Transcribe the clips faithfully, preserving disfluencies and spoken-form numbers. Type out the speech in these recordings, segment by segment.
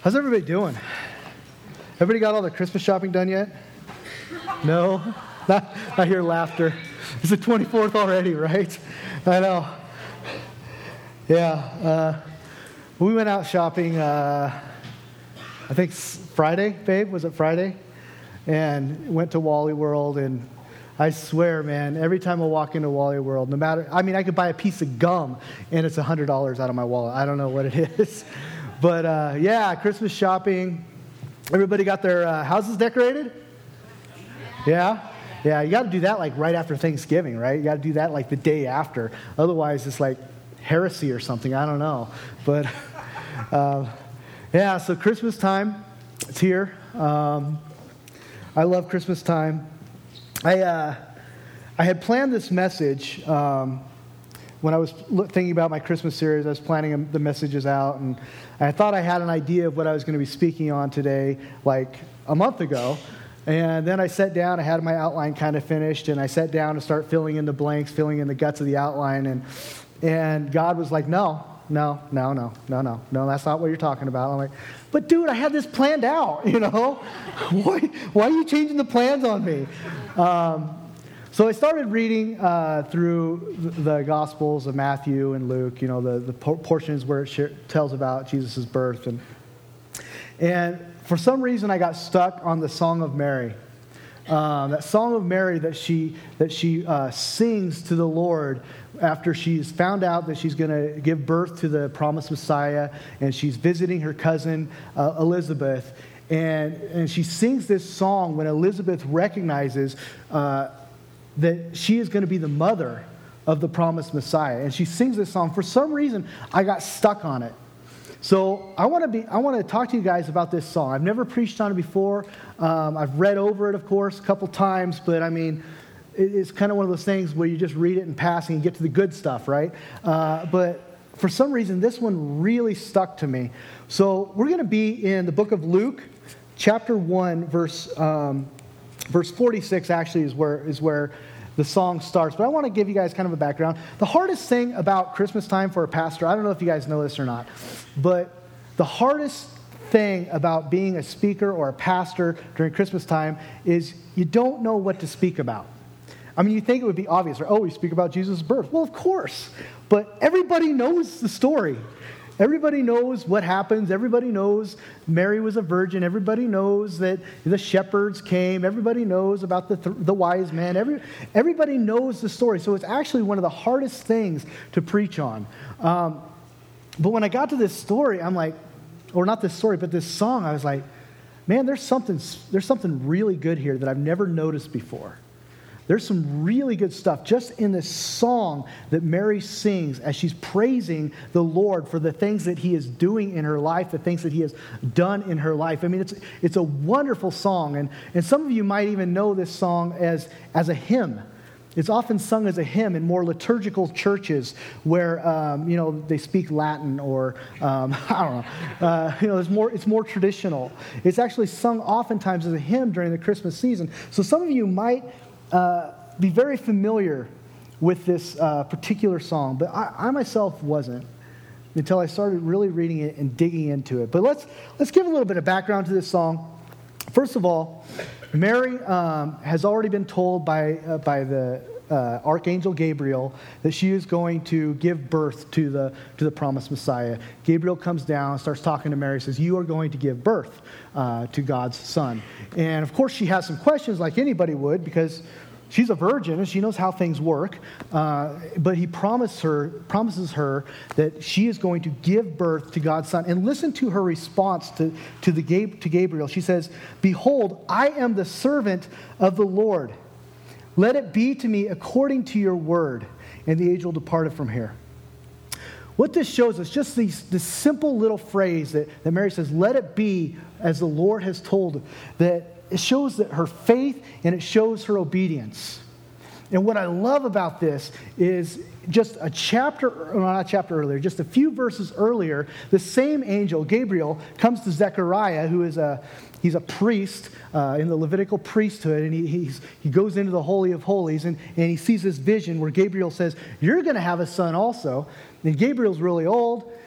How's everybody doing? Everybody got all the Christmas shopping done yet? No? Not, I hear laughter. It's the twenty-fourth already, right? I know. Yeah. Uh, we went out shopping, uh, I think Friday, babe. Was it Friday? And went to Wally World, and I swear, man, every time I walk into Wally World, no matter, I mean, I could buy a piece of gum, and it's one hundred dollars out of my wallet. I don't know what it is. But, uh, yeah, Christmas shopping. Everybody got their uh, houses decorated? Yeah? Yeah, you got to do that, like, right after Thanksgiving, right? You got to do that, like, the day after. Otherwise, it's like heresy or something. I don't know. But, uh, yeah, so Christmas time, it's here. Um, I love Christmas time. I uh, I had planned this message um, when I was thinking about my Christmas series. I was planning the messages out, and I thought I had an idea of what I was going to be speaking on today, like a month ago. And then I sat down. I had my outline kind of finished, and I sat down to start filling in the blanks, filling in the guts of the outline. And and God was like, "No, no, no, no, no, no, no. That's not what you're talking about." I'm like, "But dude, I had this planned out. You know, why why are you changing the plans on me?" Um, so I started reading uh, through the Gospels of Matthew and Luke, you know, the, the portions where it sh- tells about Jesus' birth. And, and for some reason, I got stuck on the Song of Mary. Um, that Song of Mary that she, that she uh, sings to the Lord after she's found out that she's going to give birth to the promised Messiah, and she's visiting her cousin uh, Elizabeth. And, and she sings this song when Elizabeth recognizes uh, that she is going to be the mother of the promised Messiah. And she sings this song. For some reason, I got stuck on it. So I want to be. I want to talk to you guys about this song. I've never preached on it before. Um, I've read over it, of course, a couple times. But I mean, it, it's kind of one of those things where you just read it in passing and get to the good stuff, right? Uh, but for some reason, this one really stuck to me. So we're going to be in the book of Luke, chapter one, verse um, verse forty-six. Actually, is where is where the song starts. But I want to give you guys kind of a background. The hardest thing about Christmas time for a pastor, I don't know if you guys know this or not, but the hardest thing about being a speaker or a pastor during Christmas time is you don't know what to speak about. I mean, you think it would be obvious, right? Oh, we speak about Jesus' birth. Well, of course. But everybody knows the story. Everybody knows what happens. Everybody knows Mary was a virgin. Everybody knows that the shepherds came. Everybody knows about the th- the wise men. Every, everybody knows the story. So it's actually one of the hardest things to preach on. Um, but when I got to this story, I'm like, or not this story, but this song, I was like, man, there's something, there's something really good here that I've never noticed before. There's some really good stuff just in this song that Mary sings as she's praising the Lord for the things that he is doing in her life, the things that he has done in her life. I mean, it's it's a wonderful song. And, and some of you might even know this song as, as a hymn. It's often sung as a hymn in more liturgical churches where, um, you know, they speak Latin or, um, I don't know, uh, you know, it's more, it's more traditional. It's actually sung oftentimes as a hymn during the Christmas season. So some of you might Uh, be very familiar with this uh, particular song, but I, I myself wasn't until I started really reading it and digging into it. But let's let's give a little bit of background to this song. First of all, Mary um, has already been told by uh, by the uh, Archangel Gabriel that she is going to give birth to the to the promised Messiah. Gabriel comes down, starts talking to Mary, says, "You are going to give birth uh, to God's Son." And of course, she has some questions, like anybody would, because she's a virgin and she knows how things work. Uh, but he promised her, promises her that she is going to give birth to God's Son. And listen to her response to, to, the, to Gabriel. She says, "Behold, I am the servant of the Lord. Let it be to me according to your word." And the angel departed from here. What this shows us, just these, this simple little phrase that, that Mary says, "Let it be as the Lord has told," that it shows that her faith and it shows her obedience. And what I love about this is just a chapter, well, not a chapter earlier, just a few verses earlier, the same angel, Gabriel, comes to Zechariah, who is a he's a priest uh, in the Levitical priesthood, and he he's, he goes into the Holy of Holies, and, and he sees this vision where Gabriel says, "You're going to have a son also." And Gabriel's really old.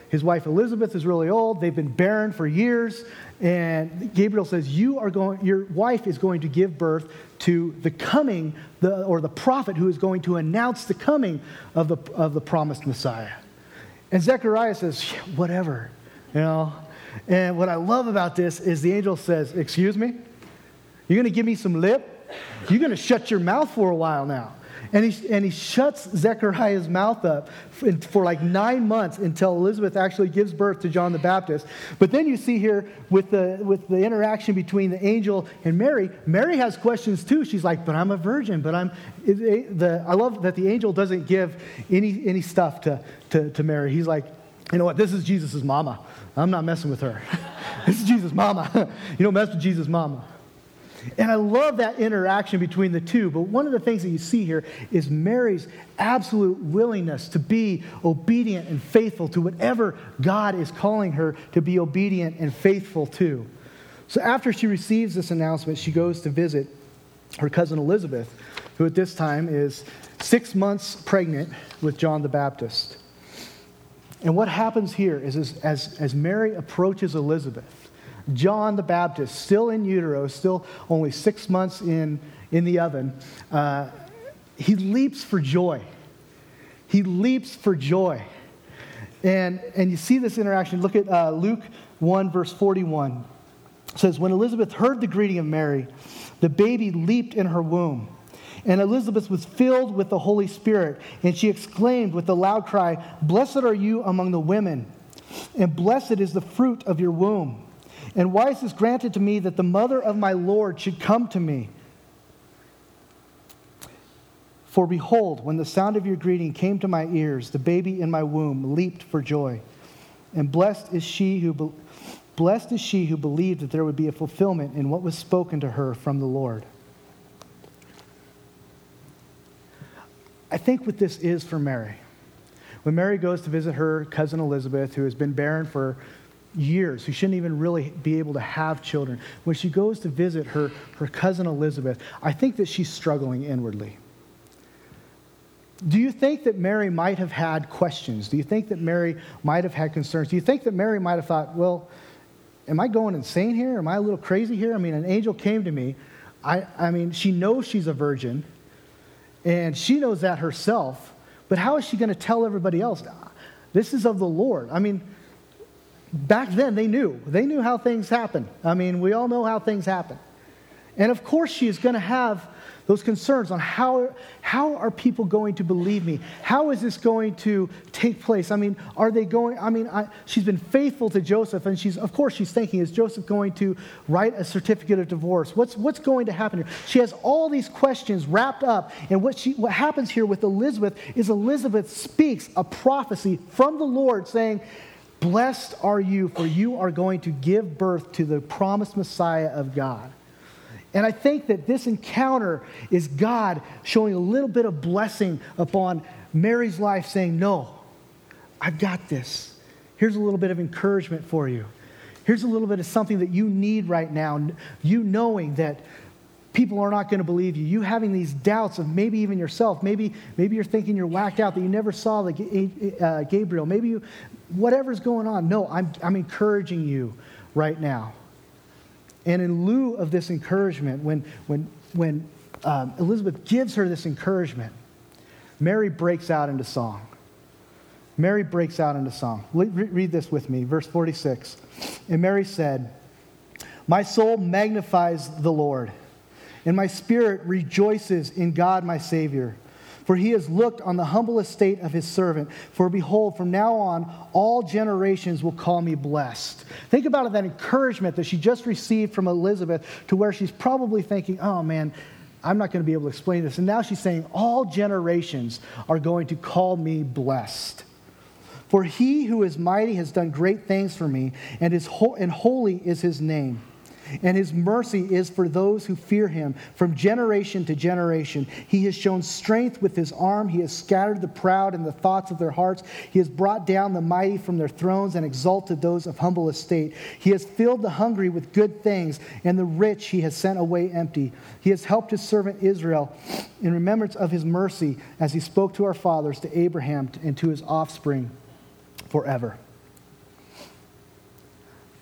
his wife Elizabeth is really old. They've been barren for years. And Gabriel says, you are going, your wife is going to give birth to the coming, the, or the prophet who is going to announce the coming of the, of the promised Messiah. And Zechariah says, whatever, you know. And what I love about this is the angel says, excuse me? You're going to give me some lip? You're going to shut your mouth for a while now. And he, and he shuts Zechariah's mouth up for, for like nine months until Elizabeth actually gives birth to John the Baptist. But then you see here with the, with the interaction between the angel and Mary, Mary has questions too. She's like, but I'm a virgin. But I'm, it, it, the, I love that the angel doesn't give any, any stuff to, to, to Mary. He's like, you know what, this is Jesus' mama. I'm not messing with her. This is Jesus' mama. You don't mess with Jesus' mama. And I love that interaction between the two. But one of the things that you see here is Mary's absolute willingness to be obedient and faithful to whatever God is calling her to be obedient and faithful to. So after she receives this announcement, she goes to visit her cousin Elizabeth, who at this time is six months pregnant with John the Baptist. And what happens here is as, as, as Mary approaches Elizabeth, John the Baptist, still in utero, still only six months in, in the oven, uh, he leaps for joy. He leaps for joy. And, and you see this interaction. Look at uh, Luke one, verse forty-one. It says, when Elizabeth heard the greeting of Mary, the baby leaped in her womb. And Elizabeth was filled with the Holy Spirit, and she exclaimed with a loud cry, blessed are you among the women, and blessed is the fruit of your womb. And why is this granted to me that the mother of my Lord should come to me? For behold, when the sound of your greeting came to my ears, the baby in my womb leaped for joy. And blessed is she who be- blessed is she who believed that there would be a fulfillment in what was spoken to her from the Lord. I think what this is for Mary. When Mary goes to visit her cousin Elizabeth, who has been barren for years, who shouldn't even really be able to have children, when she goes to visit her, her cousin Elizabeth, I think that she's struggling inwardly. Do you think that Mary might have had questions? Do you think that Mary might have had concerns? Do you think that Mary might have thought, well, am I going insane here? Am I a little crazy here? I mean, an angel came to me. I, I mean, she knows she's a virgin, and she knows that herself, but how is she going to tell everybody else? This is of the Lord. I mean, back then, they knew. They knew how things happen. I mean, we all know how things happen. And of course, she is going to have those concerns on how, how are people going to believe me? How is this going to take place? I mean, are they going, I mean, I, she's been faithful to Joseph, and she's, of course, she's thinking, is Joseph going to write a certificate of divorce? What's, what's going to happen here? She has all these questions wrapped up, and what, she, what happens here with Elizabeth is Elizabeth speaks a prophecy from the Lord saying, blessed are you, for you are going to give birth to the promised Messiah of God. And I think that this encounter is God showing a little bit of blessing upon Mary's life, saying, no, I've got this. Here's a little bit of encouragement for you. Here's a little bit of something that you need right now. You knowing that people are not going to believe you. You having these doubts of maybe even yourself. Maybe, maybe you're thinking you're whacked out, that you never saw the uh, Gabriel. Maybe you, whatever's going on. No, I'm, I'm encouraging you right now. And in lieu of this encouragement, when, when, when um, Elizabeth gives her this encouragement, Mary breaks out into song. Mary breaks out into song. Read this with me, verse forty-six. And Mary said, my soul magnifies the Lord, and my spirit rejoices in God my Savior. For he has looked on the humble estate of his servant. For behold, from now on, all generations will call me blessed. Think about it, that encouragement that she just received from Elizabeth, to where she's probably thinking, oh man, I'm not going to be able to explain this. And now she's saying, all generations are going to call me blessed. For he who is mighty has done great things for me, and, is ho- and holy is his name. And his mercy is for those who fear him from generation to generation. He has shown strength with his arm. He has scattered the proud in the thoughts of their hearts. He has brought down the mighty from their thrones and exalted those of humble estate. He has filled the hungry with good things, and the rich he has sent away empty. He has helped his servant Israel in remembrance of his mercy, as he spoke to our fathers, to Abraham, and to his offspring forever.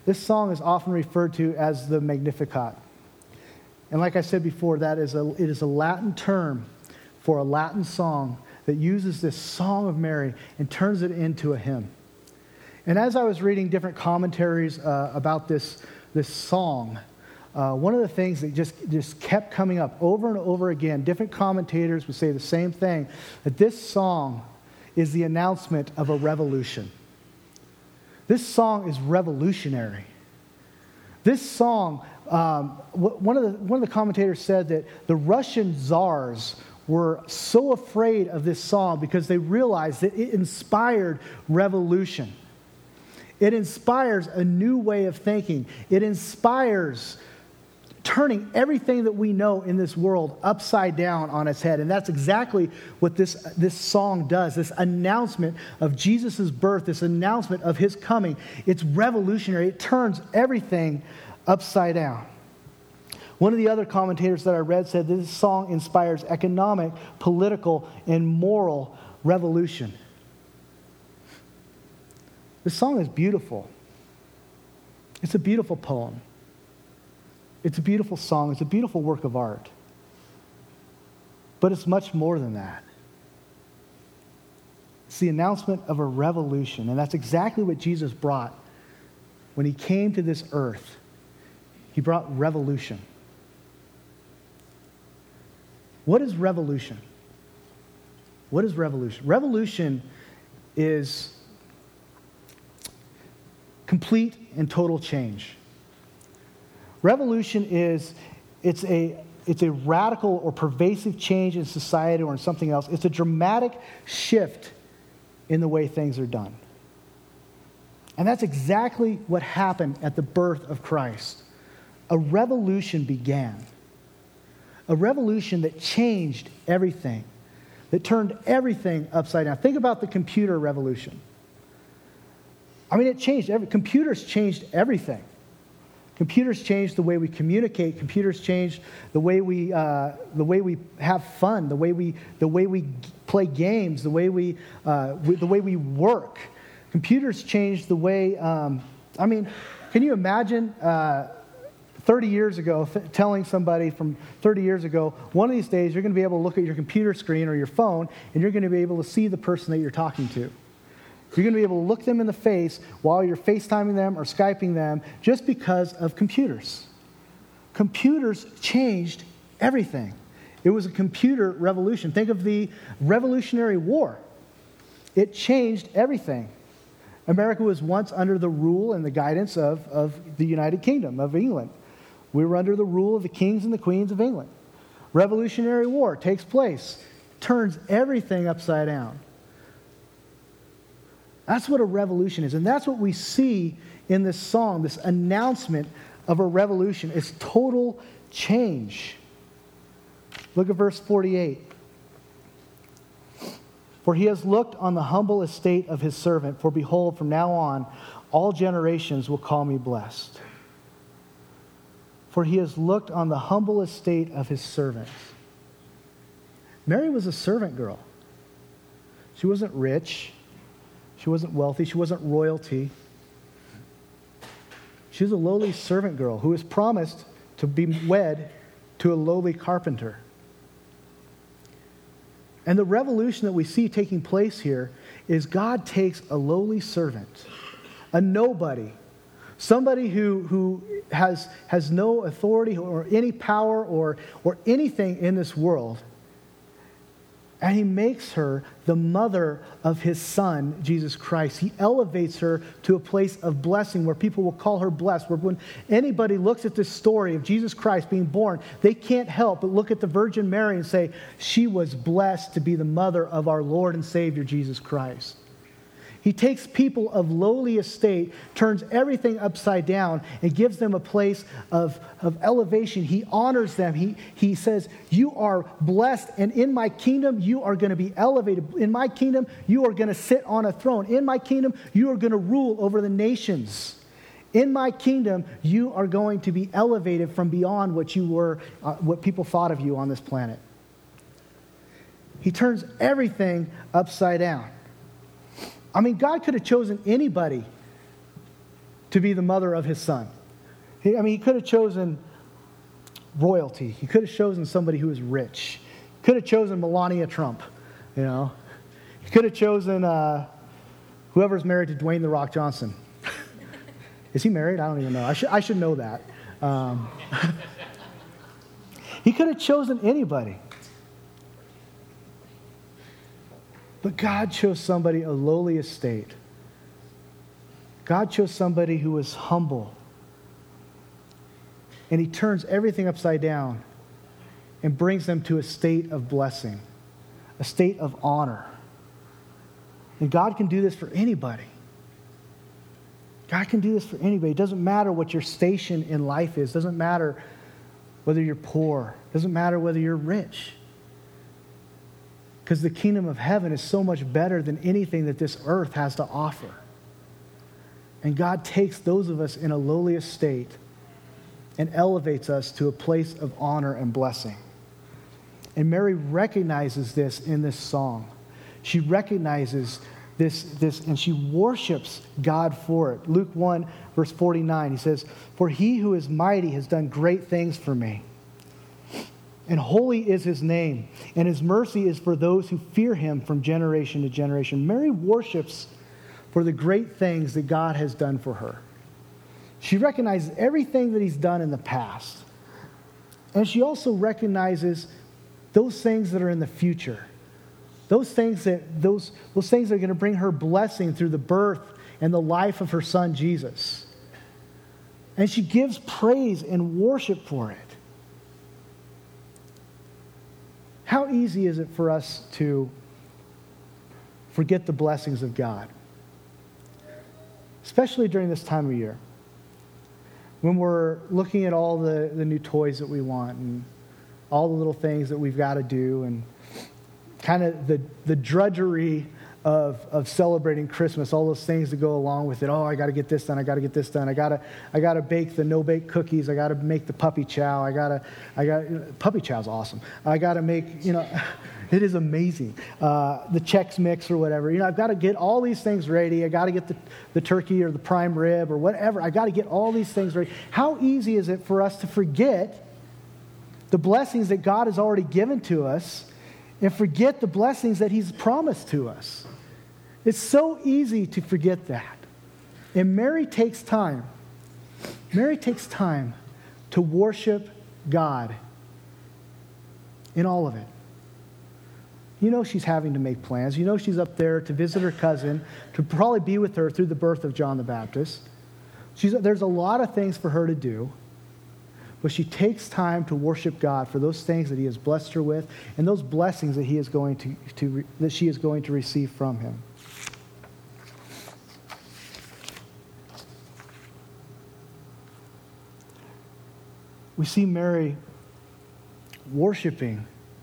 This song is often referred to as the Magnificat. And like I said before, that is a, it is a Latin term for a Latin song that uses this Song of Mary and turns it into a hymn. And as I was reading different commentaries uh, about this, this song, uh, one of the things that just, just kept coming up over and over again, different commentators would say the same thing, that this song is the announcement of a revolution. This song is revolutionary. This song, um, one of the one of the commentators said that the Russian czars were so afraid of this song because they realized that it inspired revolution. It inspires a new way of thinking. It inspires turning everything that we know in this world upside down on its head. And that's exactly what this, this song does, this announcement of Jesus' birth, this announcement of his coming. It's revolutionary. It turns everything upside down. One of the other commentators that I read said this song inspires economic, political, and moral revolution. This song is beautiful. It's a beautiful poem. It's a beautiful song. It's a beautiful work of art. But it's much more than that. It's the announcement of a revolution. And that's exactly what Jesus brought when he came to this earth. He brought revolution. What is revolution? What is revolution? Revolution is complete and total change. Revolution is, it's a, it's a radical or pervasive change in society or in something else. It's a dramatic shift in the way things are done. And that's exactly what happened at the birth of Christ. A revolution began. A revolution that changed everything, that turned everything upside down. Think about the computer revolution. I mean, it changed every, computers changed everything. Computers changed the way we communicate. Computers changed the way we uh, the way we have fun, the way we the way we play games, the way we, uh, we the way we work. Computers changed the way. Um, I mean, can you imagine uh, thirty years ago th- telling somebody from thirty years ago, one of these days you're going to be able to look at your computer screen or your phone, and you're going to be able to see the person that you're talking to. You're going to be able to look them in the face while you're FaceTiming them or Skyping them just because of computers. Computers changed everything. It was a computer revolution. Think of the Revolutionary War. It changed everything. America was once under the rule and the guidance of, of the United Kingdom, of England. We were under the rule of the kings and the queens of England. Revolutionary War takes place, turns everything upside down. That's what a revolution is. And that's what we see in this song, this announcement of a revolution. It's total change. Look at verse forty-eight. For he has looked on the humble estate of his servant. For behold, from now on, all generations will call me blessed. For he has looked on the humble estate of his servant. Mary was a servant girl. She wasn't rich. She wasn't wealthy. She wasn't royalty. She was a lowly servant girl who was promised to be wed to a lowly carpenter. And the revolution that we see taking place here is God takes a lowly servant, a nobody, somebody who, who has, has no authority or any power or, or anything in this world, and he makes her the mother of his son, Jesus Christ. He elevates her to a place of blessing where people will call her blessed. Where when anybody looks at this story of Jesus Christ being born, they can't help but look at the Virgin Mary and say, she was blessed to be the mother of our Lord and Savior, Jesus Christ. He takes people of lowly estate, turns everything upside down, and gives them a place of, of elevation. He honors them. He, he says, you are blessed, and in my kingdom, you are going to be elevated. In my kingdom, you are going to sit on a throne. In my kingdom, you are going to rule over the nations. In my kingdom, you are going to be elevated from beyond what you were, uh, what people thought of you on this planet. He turns everything upside down. I mean, God could have chosen anybody to be the mother of his son. He, I mean, he could have chosen royalty. He could have chosen somebody who was rich. He could have chosen Melania Trump, you know. He could have chosen uh, whoever's married to Dwayne "The Rock" Johnson. Is he married? I don't even know. I should, I should know that. Um, he could have chosen anybody. But God chose somebody of lowly estate. God chose somebody who was humble. And he turns everything upside down and brings them to a state of blessing, a state of honor. And God can do this for anybody. God can do this for anybody. It doesn't matter what your station in life is. It doesn't matter whether you're poor. It doesn't matter whether you're rich. Because the kingdom of heaven is so much better than anything that this earth has to offer. And God takes those of us in a lowly estate and elevates us to a place of honor and blessing. And Mary recognizes this in this song. She recognizes this, this, and she worships God for it. Luke one, verse forty-nine, he says, "For he who is mighty has done great things for me. And holy is his name, and his mercy is for those who fear him from generation to generation." Mary worships for the great things that God has done for her. She recognizes everything that he's done in the past. And she also recognizes those things that are in the future. Those things that those, those things that are going to bring her blessing through the birth and the life of her son Jesus. And she gives praise and worship for it. How easy is it for us to forget the blessings of God? Especially during this time of year. When we're looking at all the, the new toys that we want and all the little things that we've got to do and kind of the, the drudgery of, of celebrating Christmas, all those things that go along with it. Oh, I got to get this done. I got to get this done. I got to I got to bake the no-bake cookies. I got to make the puppy chow. I got to I got you know, puppy chow's awesome. I got to make, you know, it is amazing. Uh, the Chex Mix or whatever. You know, I've got to get all these things ready. I got to get the, the turkey or the prime rib or whatever. I got to get all these things ready. How easy is it for us to forget the blessings that God has already given to us and forget the blessings that he's promised to us? It's so easy to forget that. And Mary takes time. Mary takes time to worship God in all of it. You know she's having to make plans. You know she's up there to visit her cousin, to probably be with her through the birth of John the Baptist. She's, there's a lot of things for her to do. But she takes time to worship God for those things that he has blessed her with and those blessings that he is going to, to that she is going to receive from him. We see Mary worshiping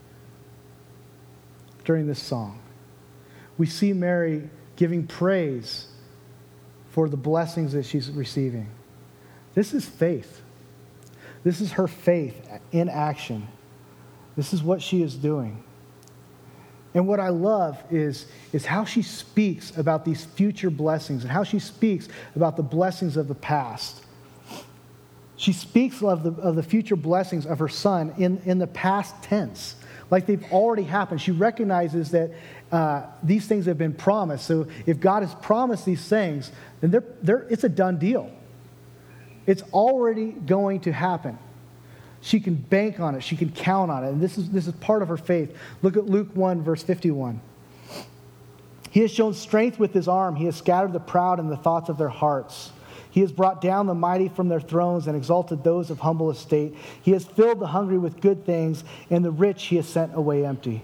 during this song. We see Mary giving praise for the blessings that she's receiving. This is faith. This is her faith in action. This is what she is doing. And what I love is, is how she speaks about these future blessings and how she speaks about the blessings of the past. She speaks of the, of the future blessings of her son in, in the past tense, like they've already happened. She recognizes that uh, these things have been promised. So if God has promised these things, then they're, they're, it's a done deal. It's already going to happen. She can bank on it. She can count on it. And this is, this is part of her faith. Look at Luke one, verse fifty-one. He has shown strength with his arm. He has scattered the proud in the thoughts of their hearts. He has brought down the mighty from their thrones and exalted those of humble estate. He has filled the hungry with good things, and the rich he has sent away empty.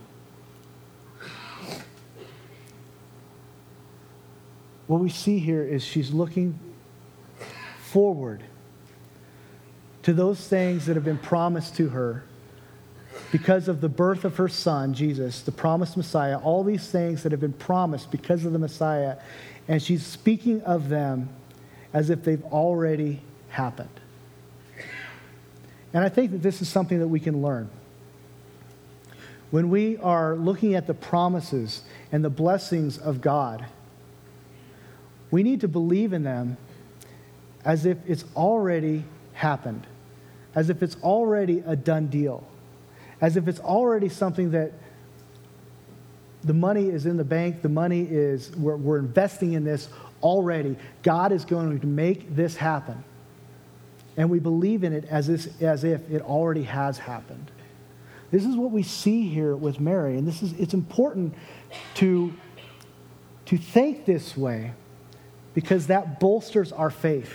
What we see here is she's looking forward to those things that have been promised to her because of the birth of her son, Jesus, the promised Messiah, all these things that have been promised because of the Messiah, and she's speaking of them as if they've already happened. And I think that this is something that we can learn. When we are looking at the promises and the blessings of God, we need to believe in them as if it's already happened, as if it's already a done deal, as if it's already something that the money is in the bank, the money is, we're, we're investing in this already. God is going to make this happen. And we believe in it as, this, as if it already has happened. This is what we see here with Mary, and this is it's important to, to think this way because that bolsters our faith.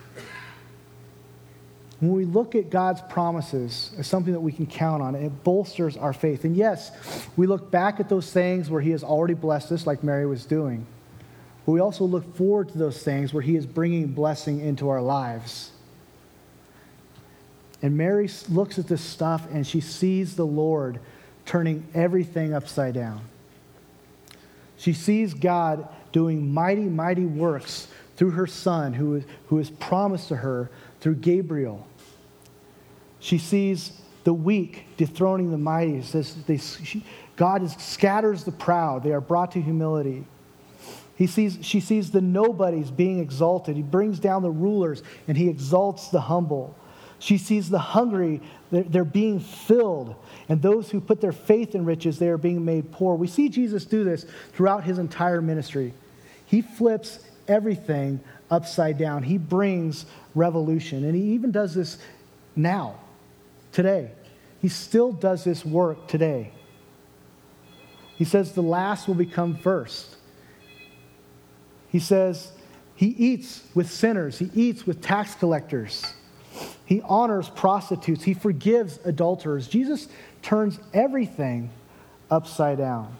When we look at God's promises as something that we can count on, it bolsters our faith. And yes, we look back at those things where he has already blessed us like Mary was doing. But we also look forward to those things where he is bringing blessing into our lives. And Mary looks at this stuff and she sees the Lord turning everything upside down. She sees God doing mighty, mighty works through her son who is, who is promised to her through Gabriel. She sees the weak dethroning the mighty. It says they, she, God is, scatters the proud. They are brought to humility. He sees, she sees the nobodies being exalted. He brings down the rulers and he exalts the humble. She sees the hungry, they're, they're being filled. And those who put their faith in riches, they are being made poor. We see Jesus do this throughout his entire ministry. He flips everything upside down. He brings revolution. And he even does this now, today. He still does this work today. He says the last will become first. He says he eats with sinners. He eats with tax collectors. He honors prostitutes. He forgives adulterers. Jesus turns everything upside down.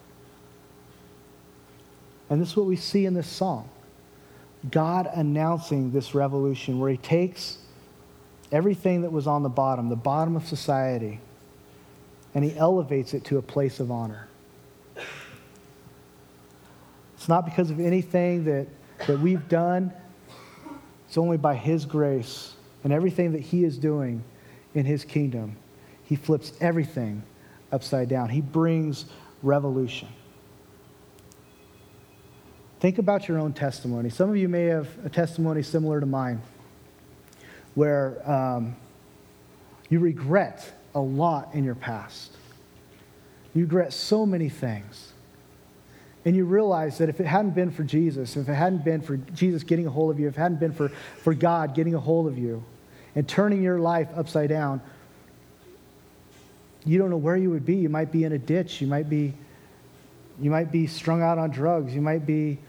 And this is what we see in this song. God announcing this revolution where he takes everything that was on the bottom, the bottom of society, and he elevates it to a place of honor. It's not because of anything that, that we've done. It's only by his grace and everything that he is doing in his kingdom. He flips everything upside down. He brings revolution. Think about your own testimony. Some of you may have a testimony similar to mine where um, you regret a lot in your past. You regret so many things. And you realize that if it hadn't been for Jesus, if it hadn't been for Jesus getting a hold of you, if it hadn't been for, for God getting a hold of you and turning your life upside down, you don't know where you would be. You might be in a ditch. You might be, you might be strung out on drugs. You might be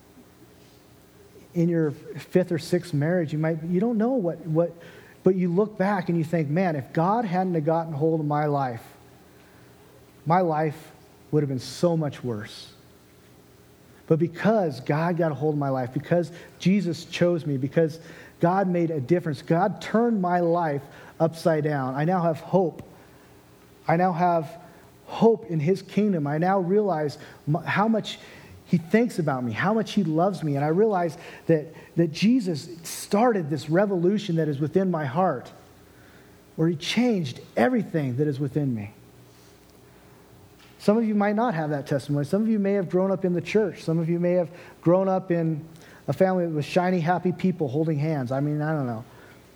in your fifth or sixth marriage. You might, you don't know what, what, but you look back and you think, man, if God hadn't have gotten hold of my life, my life would have been so much worse. But because God got a hold of my life, because Jesus chose me, because God made a difference, God turned my life upside down. I now have hope. I now have hope in his kingdom. I now realize how much he thinks about me, how much he loves me. And I realize that, that Jesus started this revolution that is within my heart, where he changed everything that is within me. Some of you might not have that testimony. Some of you may have grown up in the church. Some of you may have grown up in a family with shiny, happy people holding hands. I mean, I don't know.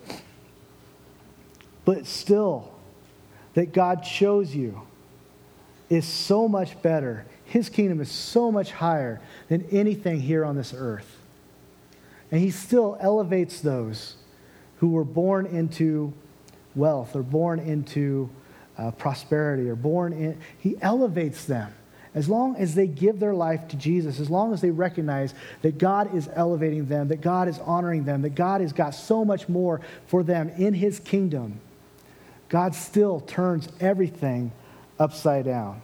But still, that God chose you is so much better. His kingdom is so much higher than anything here on this earth. And he still elevates those who were born into wealth or born into Uh, prosperity or born in, he elevates them as long as they give their life to Jesus, as long as they recognize that God is elevating them, that God is honoring them, that God has got so much more for them in his kingdom. God still turns everything upside down.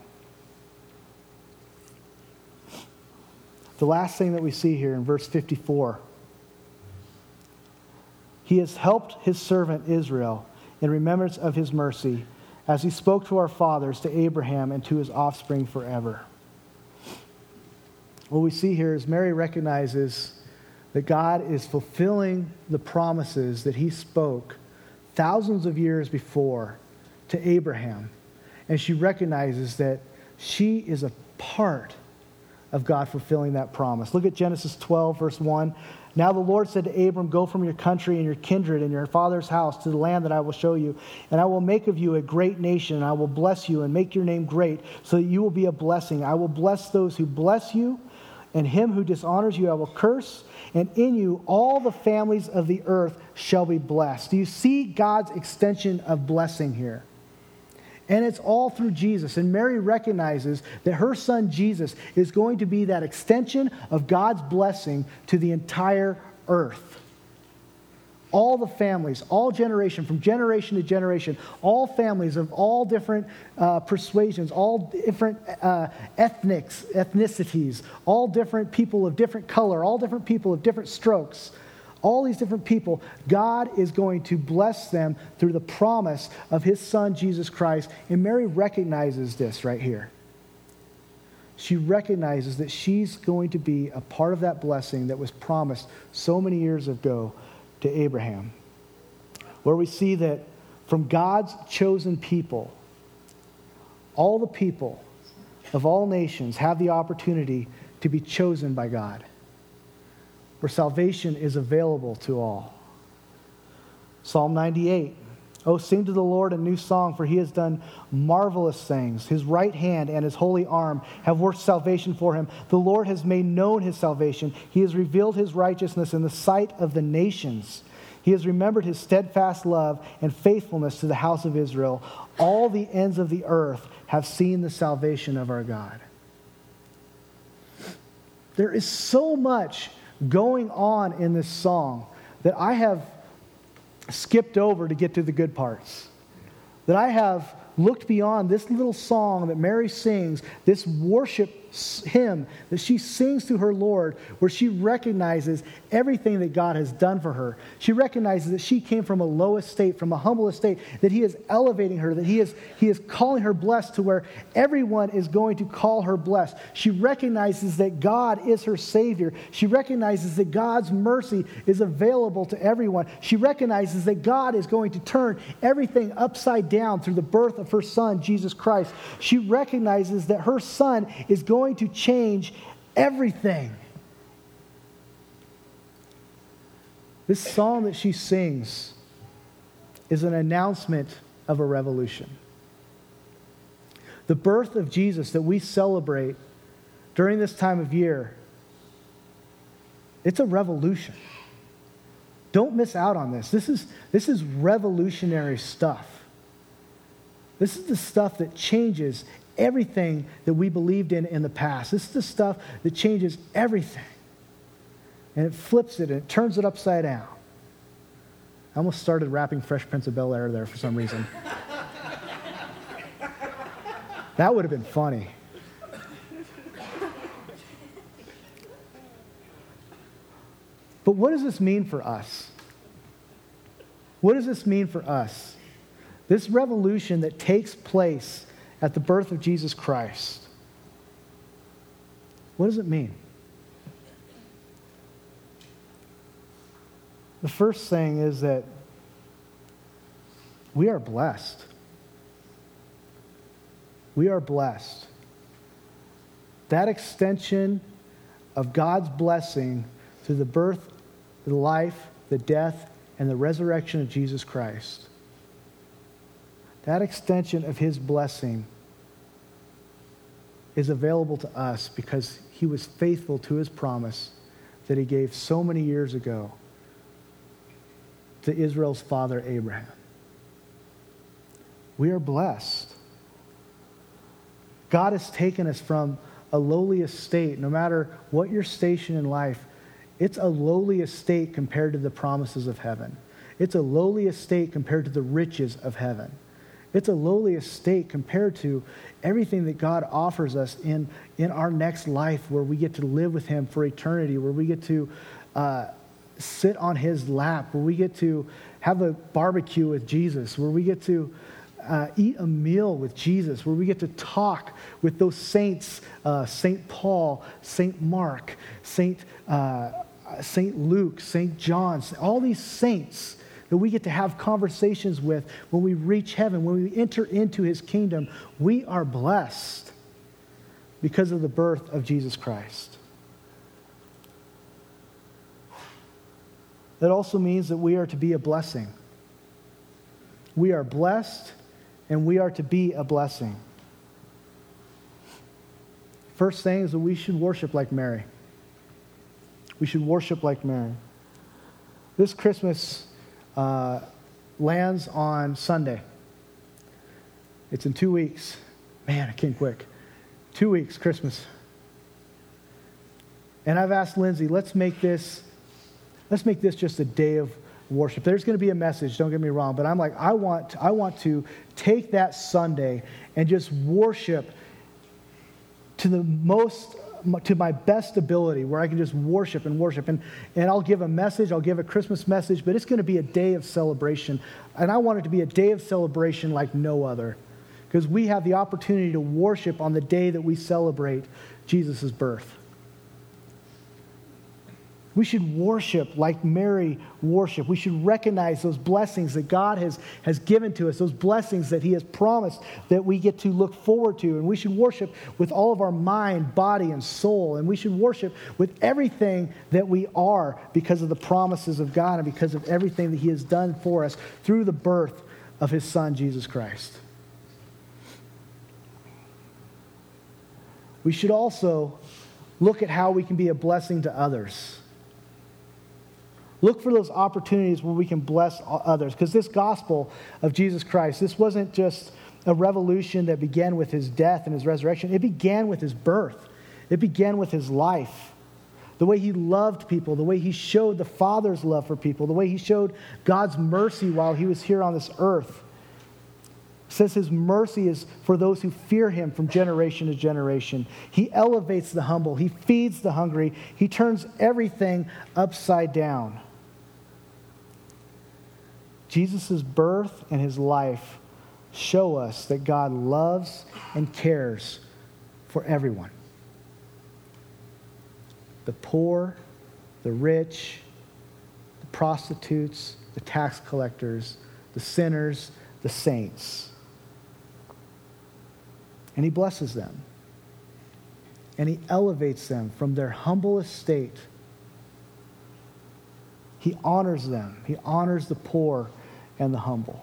The last thing that we see here in verse fifty-four, he has helped his servant Israel in remembrance of his mercy, as he spoke to our fathers, to Abraham, and to his offspring forever. What we see here is Mary recognizes that God is fulfilling the promises that he spoke thousands of years before to Abraham. And she recognizes that she is a part of God fulfilling that promise. Look at Genesis twelve, verse one. Now the Lord said to Abram, go from your country and your kindred and your father's house to the land that I will show you, and I will make of you a great nation, and I will bless you and make your name great, so that you will be a blessing. I will bless those who bless you, and him who dishonors you I will curse, and in you all the families of the earth shall be blessed. Do you see God's extension of blessing here? And it's all through Jesus. And Mary recognizes that her son Jesus is going to be that extension of God's blessing to the entire earth. All the families, all generation, from generation to generation, all families of all different uh, persuasions, all different uh, ethnics, ethnicities, all different people of different color, all different people of different strokes, all these different people, God is going to bless them through the promise of his son, Jesus Christ. And Mary recognizes this right here. She recognizes that she's going to be a part of that blessing that was promised so many years ago to Abraham, where we see that from God's chosen people, all the people of all nations have the opportunity to be chosen by God, where salvation is available to all. Psalm ninety-eight. Oh, sing to the Lord a new song, for he has done marvelous things. His right hand and his holy arm have worked salvation for him. The Lord has made known his salvation. He has revealed his righteousness in the sight of the nations. He has remembered his steadfast love and faithfulness to the house of Israel. All the ends of the earth have seen the salvation of our God. There is so much going on in this song that I have skipped over to get to the good parts. That I have looked beyond this little song that Mary sings, this worship hymn that she sings to her Lord, where she recognizes everything that God has done for her. She recognizes that she came from a low estate, from a humble estate, that he is elevating her, that he is, he is calling her blessed to where everyone is going to call her blessed. She recognizes that God is her Savior. She recognizes that God's mercy is available to everyone. She recognizes that God is going to turn everything upside down through the birth of her son, Jesus Christ. She recognizes that her son is going to change everything. This song that she sings is an announcement of a revolution. The birth of Jesus that we celebrate during this time of year, it's a revolution. Don't miss out on this. This is, this is revolutionary stuff. This is the stuff that changes everything that we believed in in the past. This is the stuff that changes everything. And it flips it and it turns it upside down. I almost started rapping Fresh Prince of Bel-Air there for some reason. That would have been funny. But what does this mean for us? What does this mean for us? This revolution that takes place at the birth of Jesus Christ. What does it mean? The first thing is that we are blessed. We are blessed. That extension of God's blessing through the birth, the life, the death, and the resurrection of Jesus Christ. That extension of his blessing is available to us because he was faithful to his promise that he gave so many years ago to Israel's father Abraham. We are blessed. God has taken us from a lowly estate. No matter what your station in life, it's a lowly estate compared to the promises of heaven. It's a lowly estate compared to the riches of heaven. It's a lowly estate compared to everything that God offers us in, in our next life, where we get to live with him for eternity, where we get to uh, sit on his lap, where we get to have a barbecue with Jesus, where we get to uh, eat a meal with Jesus, where we get to talk with those saints, uh, Saint Paul, Saint Mark, Saint, uh, Saint Luke, Saint John, all these saints that we get to have conversations with when we reach heaven, when we enter into his kingdom. We are blessed. because of the birth of Jesus Christ. That also means that we are to be a blessing. We are blessed, and we are to be a blessing. First thing is that we should worship like Mary. We should worship like Mary. This Christmas uh, lands on Sunday. It's in two weeks. Man, it came quick. Two weeks, Christmas. And I've asked Lindsay, let's make this, let's make this just a day of worship. There's going to be a message, don't get me wrong, but I'm like, I want, I want to take that Sunday and just worship to the most, to my best ability, where I can just worship and worship. And, and I'll give a message, I'll give a Christmas message, but it's going to be a day of celebration. And I want it to be a day of celebration like no other, because we have the opportunity to worship on the day that we celebrate Jesus' birth. We should worship like Mary worshiped. We should recognize those blessings that God has, has given to us, those blessings that He has promised that we get to look forward to. And we should worship with all of our mind, body, and soul. And we should worship with everything that we are because of the promises of God and because of everything that He has done for us through the birth of His Son, Jesus Christ. We should also look at how we can be a blessing to others. Look for those opportunities where we can bless others. Because this gospel of Jesus Christ, this wasn't just a revolution that began with His death and His resurrection. It began with His birth. It began with His life. The way He loved people, the way He showed the Father's love for people, the way He showed God's mercy while He was here on this earth. It says His mercy is for those who fear Him from generation to generation. He elevates the humble. He feeds the hungry. He turns everything upside down. Jesus' birth and His life show us that God loves and cares for everyone. The poor, the rich, the prostitutes, the tax collectors, the sinners, the saints. And He blesses them. And He elevates them from their humble estate. He honors them. He honors the poor and the humble.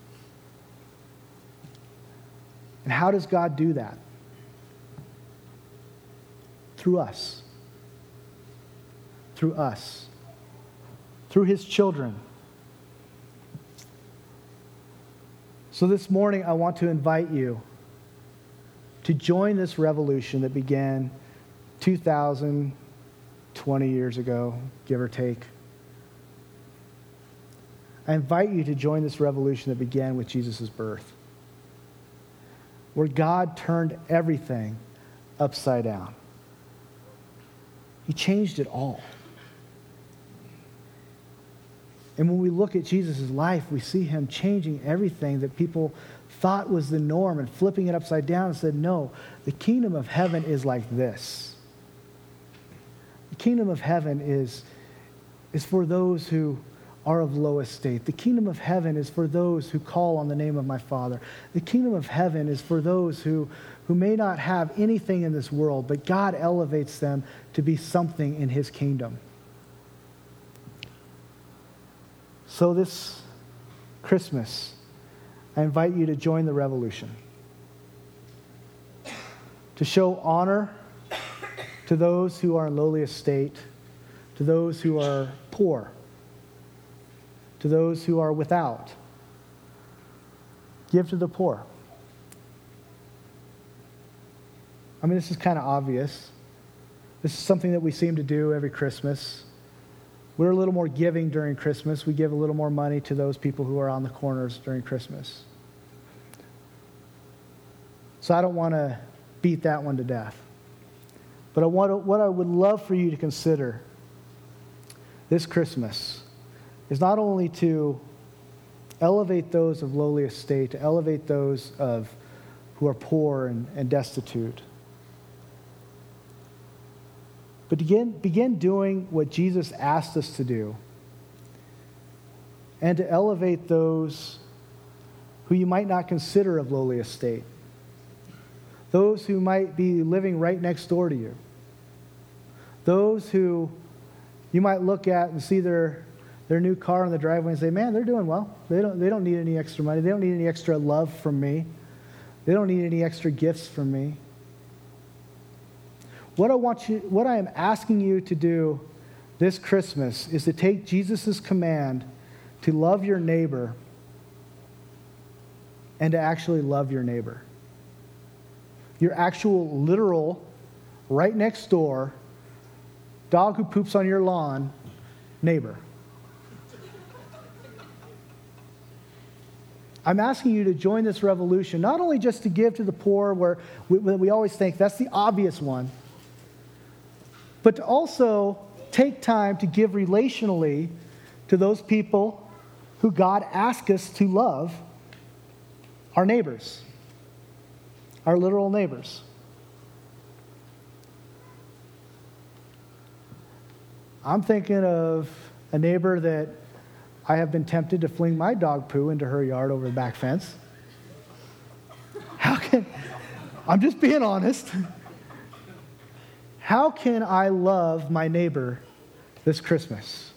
And how does God do that? Through us. Through us. Through His children. So this morning I want to invite you to join this revolution that began two thousand twenty years ago, give or take. I invite you to join this revolution that began with Jesus' birth, where God turned everything upside down. He changed it all. And when we look at Jesus' life, we see Him changing everything that people thought was the norm and flipping it upside down and said, no, the kingdom of heaven is like this. The kingdom of heaven is, is for those who are of low estate. The kingdom of heaven is for those who call on the name of my Father. The kingdom of heaven is for those who, who may not have anything in this world, but God elevates them to be something in His kingdom. So this Christmas, I invite you to join the revolution. To show honor to those who are in lowly estate, to those who are poor, to those who are without. Give to the poor. I mean, this is kind of obvious. This is something that we seem to do every Christmas. We're a little more giving during Christmas. We give a little more money to those people who are on the corners during Christmas. So I don't want to beat that one to death. But I want to, what I would love for you to consider this Christmas is not only to elevate those of lowly estate, to elevate those of who are poor and, and destitute, but begin, begin doing what Jesus asked us to do, and to elevate those who you might not consider of lowly estate, those who might be living right next door to you, those who you might look at and see their their new car in the driveway and say, man, they're doing well. They don't they don't need any extra money. They don't need any extra love from me. They don't need any extra gifts from me. What I want you, what I am asking you to do this Christmas is to take Jesus' command to love your neighbor and to actually love your neighbor. Your actual, literal, right next door, dog who poops on your lawn, neighbor. I'm asking you to join this revolution, not only just to give to the poor, where we, we always think that's the obvious one, but to also take time to give relationally to those people who God asks us to love, our neighbors, our literal neighbors. I'm thinking of a neighbor that I have been tempted to fling my dog poo into her yard over the back fence. How can, I'm just being honest. How can I love my neighbor this Christmas?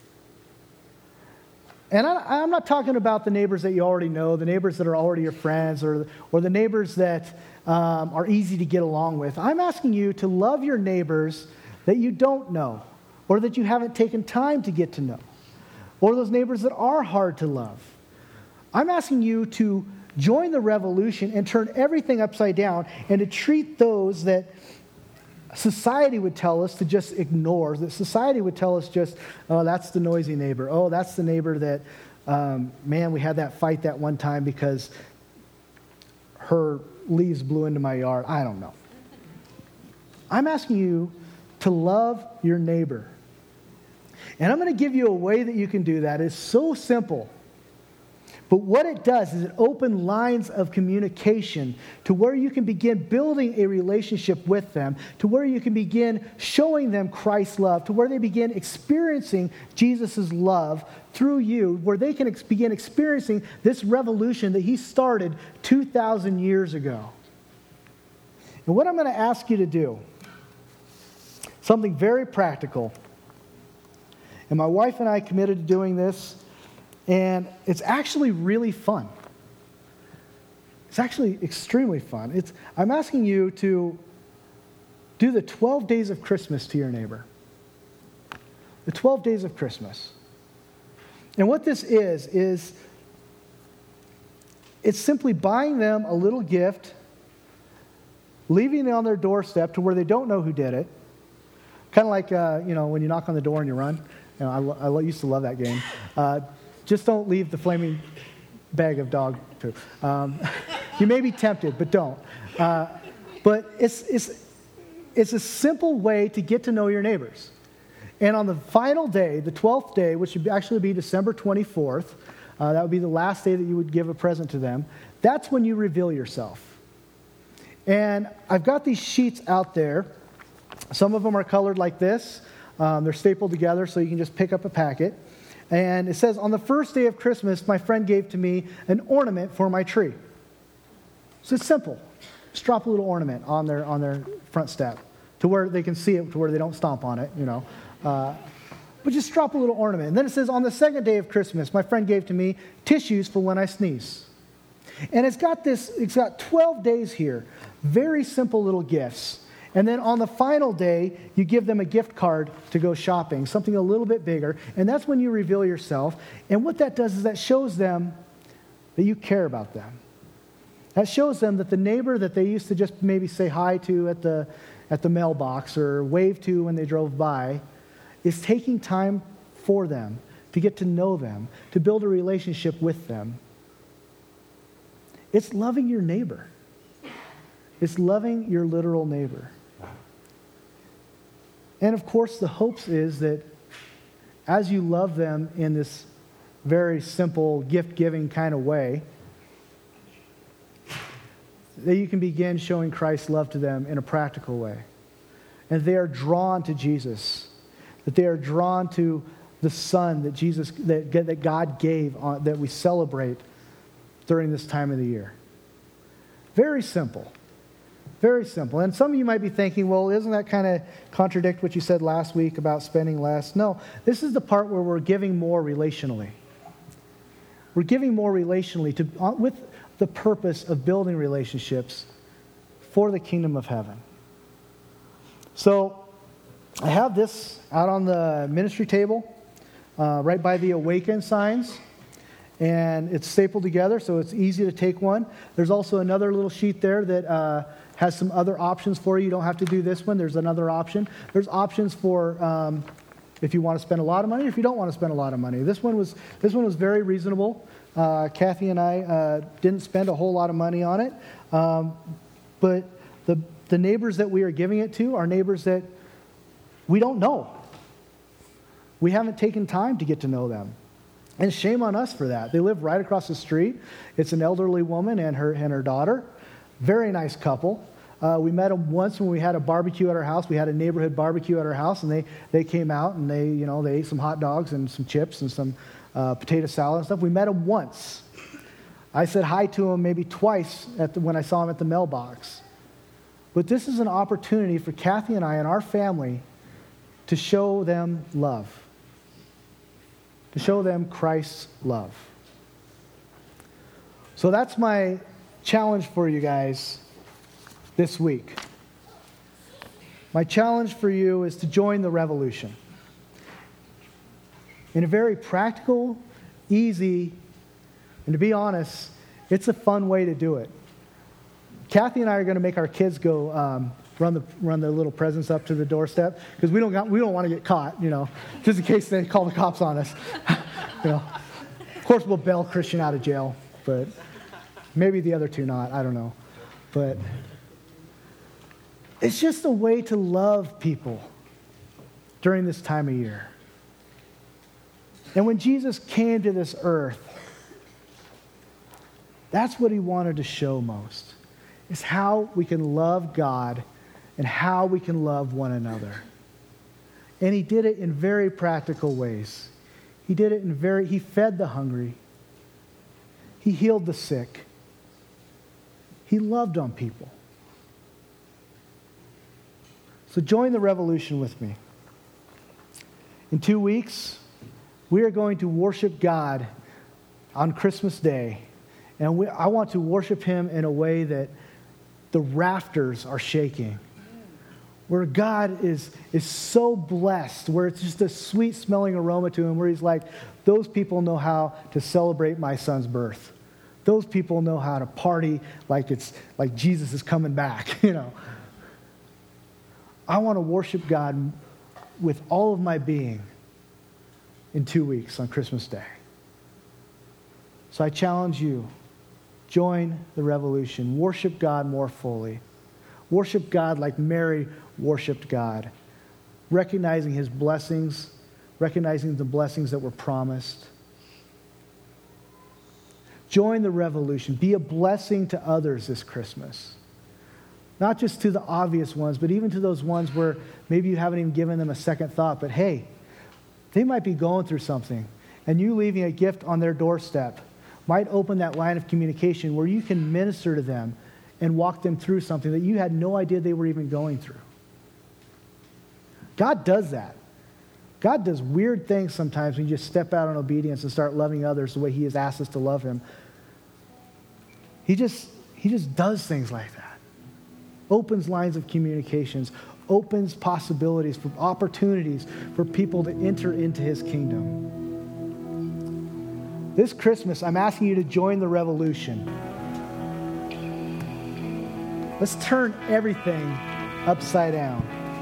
And I, I'm not talking about the neighbors that you already know, the neighbors that are already your friends, or, or the neighbors that um, are easy to get along with. I'm asking you to love your neighbors that you don't know, or that you haven't taken time to get to know, or those neighbors that are hard to love. I'm asking you to join the revolution and turn everything upside down and to treat those that society would tell us to just ignore, that society would tell us just, oh, that's the noisy neighbor. Oh, that's the neighbor that, um, man, we had that fight that one time because her leaves blew into my yard. I don't know. I'm asking you to love your neighbor. And I'm going to give you a way that you can do that. It's so simple. But what it does is it opens lines of communication to where you can begin building a relationship with them, to where you can begin showing them Christ's love, to where they begin experiencing Jesus' love through you, where they can ex- begin experiencing this revolution that he started two thousand years ago. And what I'm going to ask you to do, something very practical. And my wife and I committed to doing this, and it's actually really fun. It's actually extremely fun. It's, I'm asking you to do the twelve days of Christmas to your neighbor. The twelve days of Christmas. And what this is, is it's simply buying them a little gift, leaving it on their doorstep to where they don't know who did it. Kind of like, uh, you know, when you knock on the door and you run. You know, I, lo- I lo- used to love that game. Uh, just don't leave the flaming bag of dog poo. Um, you may be tempted, but don't. Uh, but it's, it's, it's a simple way to get to know your neighbors. And on the final day, the twelfth day, which would actually be December twenty-fourth, uh, that would be the last day that you would give a present to them, that's when you reveal yourself. And I've got these sheets out there. Some of them are colored like this. Um, they're stapled together so you can just pick up a packet. And it says, on the first day of Christmas, my friend gave to me an ornament for my tree. So it's simple. Just drop a little ornament on their on their front step to where they can see it, to where they don't stomp on it, you know. Uh, but just drop a little ornament. And then it says, on the second day of Christmas, my friend gave to me tissues for when I sneeze. And it's got this, it's got twelve days here. Very simple little gifts. And then on the final day, you give them a gift card to go shopping, something a little bit bigger. And that's when you reveal yourself. And what that does is that shows them that you care about them. That shows them that the neighbor that they used to just maybe say hi to at the, at the mailbox or wave to when they drove by is taking time for them, to get to know them, to build a relationship with them. It's loving your neighbor. It's loving your literal neighbor. And of course, the hopes is that as you love them in this very simple, gift-giving kind of way, that you can begin showing Christ's love to them in a practical way. And they are drawn to Jesus. That they are drawn to the Son that Jesus, that, that God gave, on, that we celebrate during this time of the year. Very simple. Very simple. And some of you might be thinking, well, isn't that kind of contradict what you said last week about spending less? No, this is the part where we're giving more relationally. We're giving more relationally to, with the purpose of building relationships for the kingdom of heaven. So I have this out on the ministry table, uh, right by the Awaken signs. And it's stapled together, so it's easy to take one. There's also another little sheet there that uh, has some other options for you. You don't have to do this one. There's another option. There's options for um, if you want to spend a lot of money or if you don't want to spend a lot of money. This one was this one was very reasonable. Uh, Kathy and I uh, didn't spend a whole lot of money on it. Um, but the the neighbors that we are giving it to are neighbors that we don't know. We haven't taken time to get to know them. And shame on us for that. They live right across the street. It's an elderly woman and her and her daughter. Very nice couple. Uh, we met them once when we had a barbecue at our house. We had a neighborhood barbecue at our house, and they, they came out and they you know they ate some hot dogs and some chips and some uh, potato salad and stuff. We met them once. I said hi to them maybe twice at the, when I saw them at the mailbox. But this is an opportunity for Kathy and I and our family to show them love. To show them Christ's love. So that's my challenge for you guys this week. My challenge for you is to join the revolution. In a very practical, easy, and to be honest, it's a fun way to do it. Kathy and I are going to make our kids go um, run the run the little presents up to the doorstep because we don't got, we don't want to get caught, you know, just in case they call the cops on us. You know, of course we'll bail Christian out of jail, but maybe the other two not. I don't know, but it's just a way to love people during this time of year. And when Jesus came to this earth, that's what he wanted to show most, is how we can love God and how we can love one another. And he did it in very practical ways. He did it in very, he fed the hungry. He healed the sick. He loved on people. So join the revolution with me. In two weeks, we are going to worship God on Christmas Day. And we, I want to worship him in a way that the rafters are shaking. Where God is, is so blessed, where it's just a sweet smelling aroma to him, where he's like, those people know how to celebrate my son's birth. Those people know how to party like it's like Jesus is coming back, you know. I want to worship God with all of my being in two weeks on Christmas Day. So I challenge you, join the revolution. Worship God more fully. Worship God like Mary worshiped God, recognizing his blessings, recognizing the blessings that were promised. Join the revolution. Be a blessing to others this Christmas. Not just to the obvious ones, but even to those ones where maybe you haven't even given them a second thought. But hey, they might be going through something, and you leaving a gift on their doorstep might open that line of communication where you can minister to them and walk them through something that you had no idea they were even going through. God does that. God does weird things sometimes when you just step out in obedience and start loving others the way he has asked us to love him. He just, he just does things like that. Opens lines of communications, opens possibilities for opportunities for people to enter into his kingdom. This Christmas, I'm asking you to join the revolution. Let's turn everything upside down.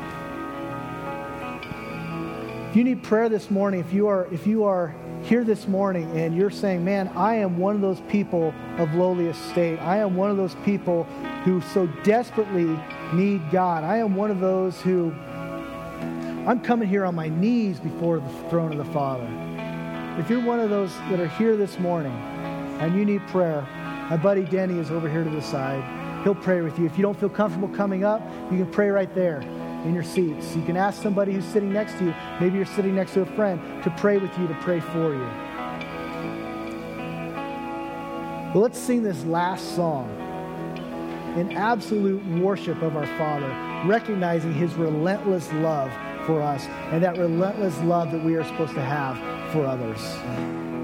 If you need prayer this morning, if you are if you are here this morning and you're saying, man, I am one of those people of lowly estate. I am one of those people who so desperately need God. I am one of those who, I'm coming here on my knees before the throne of the Father. If you're one of those that are here this morning and you need prayer, my buddy Denny is over here to the side. He'll pray with you. If you don't feel comfortable coming up, you can pray right there in your seats. You can ask somebody who's sitting next to you, maybe you're sitting next to a friend, to pray with you, to pray for you. Well, let's sing this last song. in absolute worship of our Father, recognizing his relentless love for us and that relentless love that we are supposed to have for others.